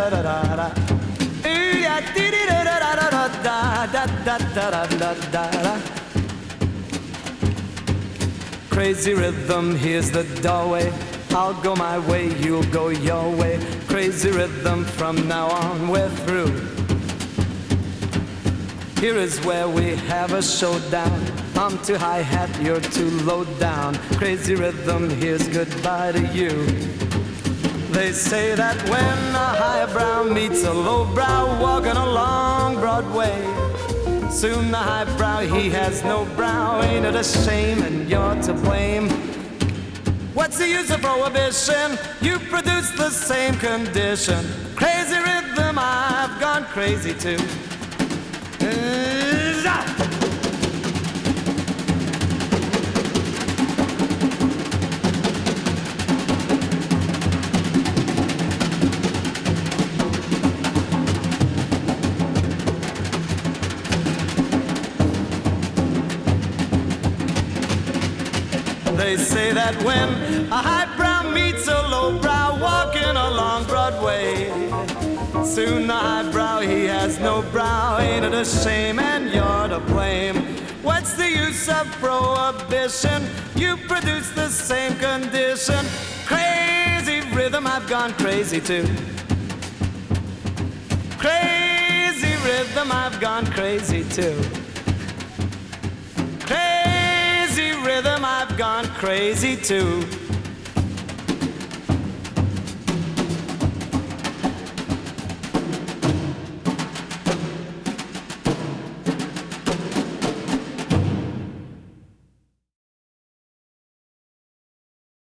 da. Ooh yeah, dee dee da da da da da da da da da da. Crazy rhythm, here's the doorway. I'll go my way, you'll go your way. Crazy rhythm, from now on we're through. Here is where we have a showdown. I'm too hi-hat, you're too low down. Crazy rhythm, here's goodbye to you. They say that when a highbrow meets a lowbrow walking along Broadway, soon the highbrow, he has no brow. Ain't it a shame and you're to blame? What's the use of prohibition? You produce the same condition. Crazy rhythm, I've gone crazy too. They say that when a highbrow meets a lowbrow walking along Broadway, soon the highbrow, he has no brow. Ain't it a shame and you're to blame? What's the use of prohibition? You produce the same condition. Crazy rhythm, I've gone crazy too. Crazy rhythm, I've gone crazy too. Crazy rhythm, I've gone crazy too.